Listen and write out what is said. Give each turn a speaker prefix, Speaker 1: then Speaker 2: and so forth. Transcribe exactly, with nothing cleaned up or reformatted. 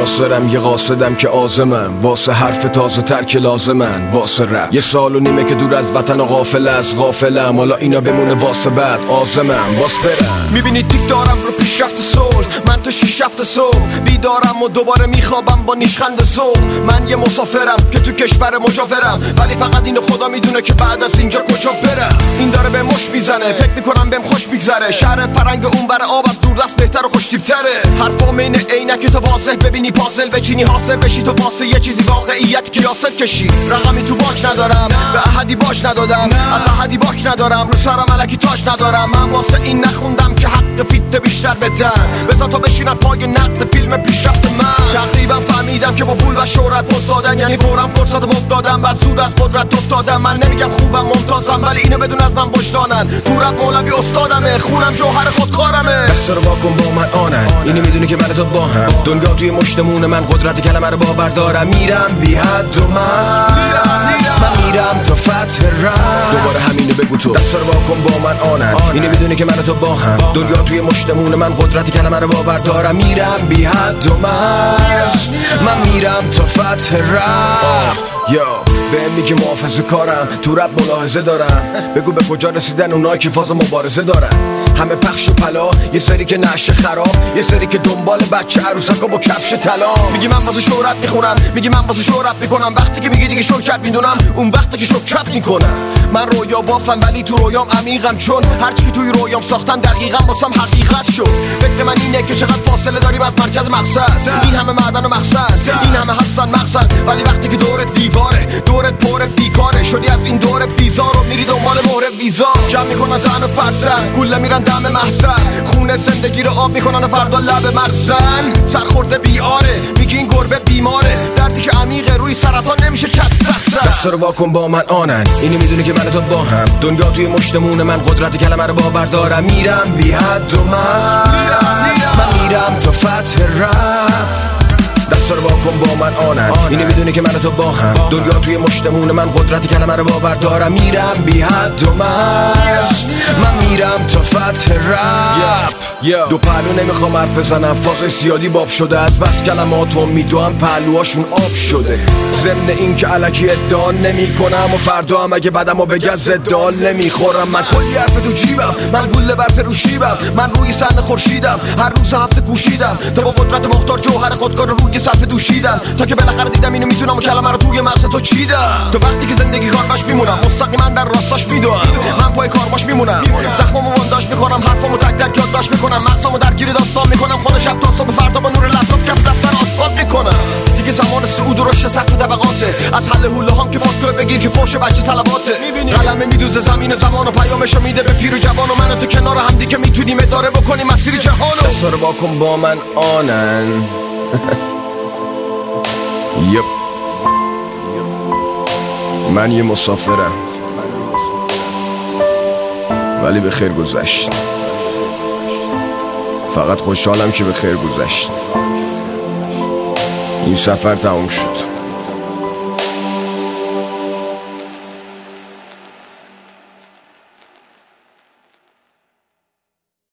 Speaker 1: یاسرم یه قاصدم که آزمم، واسه حرف تازه تر که لازمن، واسه رپ. یه سال و نیمه که دور از وطن و غافل از غافلم، حالا اینا بمونه واسه بعد آزمم واس برم. میبینی تیک دارم رو پیشرفت صلح، من تو شیش هفت صبح بیدارم و دوباره میخوابم با نیشخند ذوق. من یه مسافرم که تو کشور مجاورم، ولی فقط اینو خدا میدونه که بعد از اینجا کجا برم. این داره به مش میزنه، فکر میکنم بهم خوش میگذره. شهر فرنگ اون بر آب از دور دست بهتر و خوش تیپ‌تره. حرفام اینه عینک تو واضح ببینی پازل بچینی حاصل بشی تو واسه یه چیزی واقعیت که یاسر کشی. رقمی تو باک ندارم، به احدی باش ندادم، از احدی باک ندارم، رو سرم الکی تاج ندارم. من واسه این نخوندم که حق فیت بیشتر بدن، بذار تا بشینن پای نقد فیلم پیشرفت من. تقریبا فهمیدم که با پول و شهرت پرسادن، یعنی فورم فرصت مفتادم بعد زود از قدرت افتادم. من نمیگم خوبم ممتازم، ولی اینو بدون از من وجدانن. تو رپ مولوی استادمه، خونم جوهر خودکارمه. دست رو واکن با من آنن، اینو میدونی که من تو با هم. دنیا توی مشتمون من، قدرت کلمه رو باور دارم. میرم بی حد و من من میرم تا فتح رپ. دوباره همینو بگو تو. دست رو واکن با من آنن، اینو میدونی که من تو با هم. دنیا توی مشتمون من، قدرت کلمه رو باور دارم. میرم بی حد و من من میرم تا فتح رپ. یا بهم میگه محافظه کارم، تو رپ ملاحظه دارم. بگو به کجا رسیدن اونایی که فاز مبارزه دارن. همه پخش و پلا، یه سری که نشه خراب، یه سری که دنبال بچه عروسکا با کفش طلا. میگی من واسه شهرت میخونم، میگی من واسه شهرت میکنم. وقتی که میگی دیگه شوکت میدونم، اون وقتی که شوکت میکنم. من رویا بافم ولی تو رویام عمیقم، چون هرچی که توی رویام ساختم دقیقاً واسم حقیقت شد. فکر من اینه که چقدر فاصله داریم از مرکز مقصد. این همه معدن و مقصد، این همه هستن مقصد، ولی وقتی که دورت دیواره، دورت پر بیکاره، شدی از این دور بیزار و میری دنبال مهر ویزا. جمع میکنن زن و فرزن، گوله میرن دم محسن، خونه زندگی رو آب میکنن و فردا لب مرزن. سرخورده بیاره، میگی این گربه بیماره، دردی که عمیقه روی سرطان نمیشه کس زد. دست رو واکن با من آنن، اینو میدونی که من تو با هم. دنیا توی مشتمون من، قدرت کلمه رو باور دارم. میرم بی حد و من من میرم تا فتح رپ. دست رو واکن با من آنن، اینو میدونی که من تو با هم. دنیا توی مشتمون من، قدرت کلمه رو باور دارم. میرم بی حد و من من میرم تا فتح رپ. دو پهلو نمیخوام حرف بزنم، فاز زیادی باب شده، از بس کلماتو میدوام پهلوهاشون آب شده. ضمن این که الکی ادعا نمی کنم و فردا هم اگه بدمو بگه زدال نمیخورم. من کلی حرف تو جیبم، من گوله برف رو شیبم، من روی صحنه خورشیدم، هر روز هفته کوشیدم تا با قدرت مختار جوهر خودکار رو روی صفحه دوشیدم، تا که بالاخره دیدم اینو میتونم و کلمه رو توی مغز تو چیدم. تو وقتی که زندگی کارباش میمونم، مستقیما در راستاش میدوام. من پای کارباش میمونم، زخمامو بنداش میکنم، حرفامو تک تک یادداشت میکنم، مغزامو درگیر داستان میکنم. خود شب تا صبح فردا با نور لپتاپ کف دفتر آسفالت میکنم. دیگه زمان صعود و رشد سقف طبقاته، از حل حوله هام که فاکتور بگیر که فوش بچه صلواته. قلمه میدوزه زمین زمان و پیامشو میده به پیر و جوان، و من و تو کنار هم دیگه میتونیم اداره بکنیم مسیر جهانو. دست رو واکن با من آنن. یپ من یه مسافرم، ولی به خیر گذشت. فقط خوشحالم که به خیر گذشت. این سفر تموم شد.